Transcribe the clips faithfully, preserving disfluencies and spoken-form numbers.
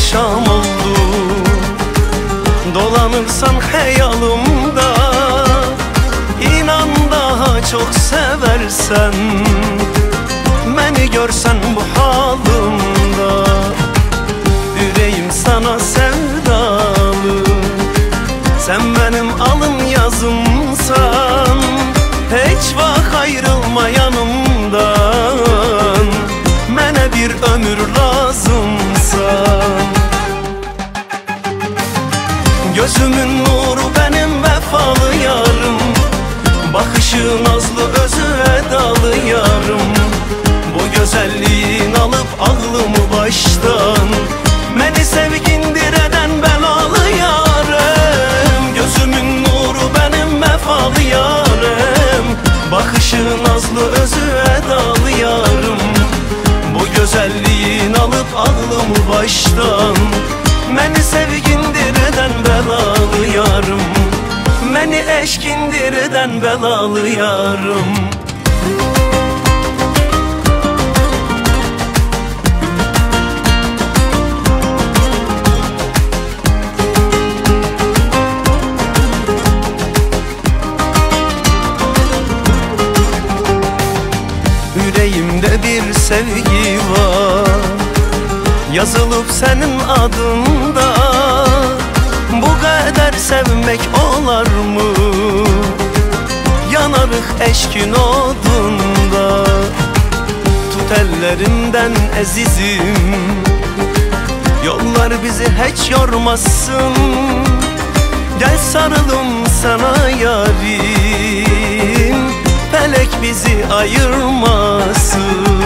akşam oldu. Dolanırsan hayalımda, inan daha çok seversen. Beni görsen bu halımda, yüreğim sana sevdalı. Sen benim alın yazımsan, hiç vak ayrılma yanımdan. Mənə bir ömür lazımsan. Gözümün nuru benim vefalı yarım, bakışı nazlı özü edalı yarım. Bu güzelliğin alıp ağlımı baştan, beni sevgindir eden belalı yarım. Gözümün nuru benim vefalı yarım, bakışı nazlı özü edalı yarım. Bu güzelliğin alıp ağlımı baştan, beni sevgindir eden belalı yarım. Beni eşkindir eden belalı yarım. Yüreğimde bir sevgi var, yazılıp senin adında. Bu kadar sevmek olar mı? Yanarık eşkin odunda. Tut ellerimden azizim, yollar bizi hiç yormasın. Gel sarılım sana yarim, felek bizi ayırmasın.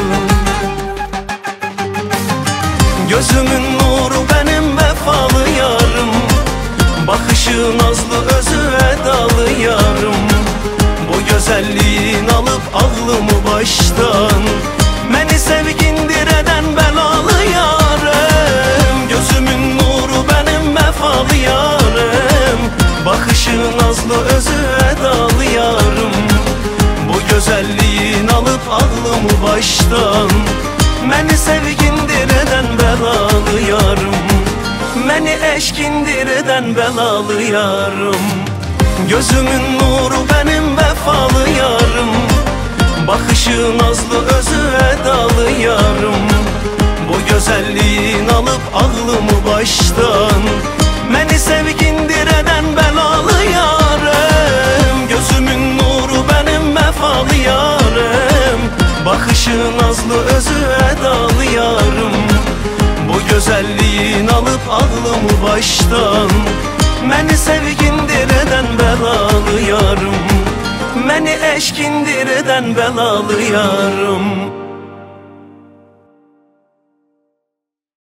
Gözümün nuru benim vefalı yarım, bakışı nazlı özü edalı yarım. Bu güzelliğin alıp ağlımı baştan, beni sevgindir eden belalı yarım. Gözümün nuru benim vefalı yarım, bakışı nazlı özü edalı yarım. Bu güzelliğin alıp ağlımı baştan, beni sevgindir eden belalı yarım. Beni eşkindir eden belalı yarım. Gözümün nuru benim vefalı yarım, bakışı nazlı özü edalı yarım. Bu güzelliğin alıp ağlımı baştan, beni sevgindir eden belalı yarım. Gözümün nuru benim vefalı yarım, bakışı nazlı özü edalı yarım. Bu güzelliğin alıp ağlımı baştan, beni sevgindir eden belalı yarım. Beni eşkindir eden belalı yarım.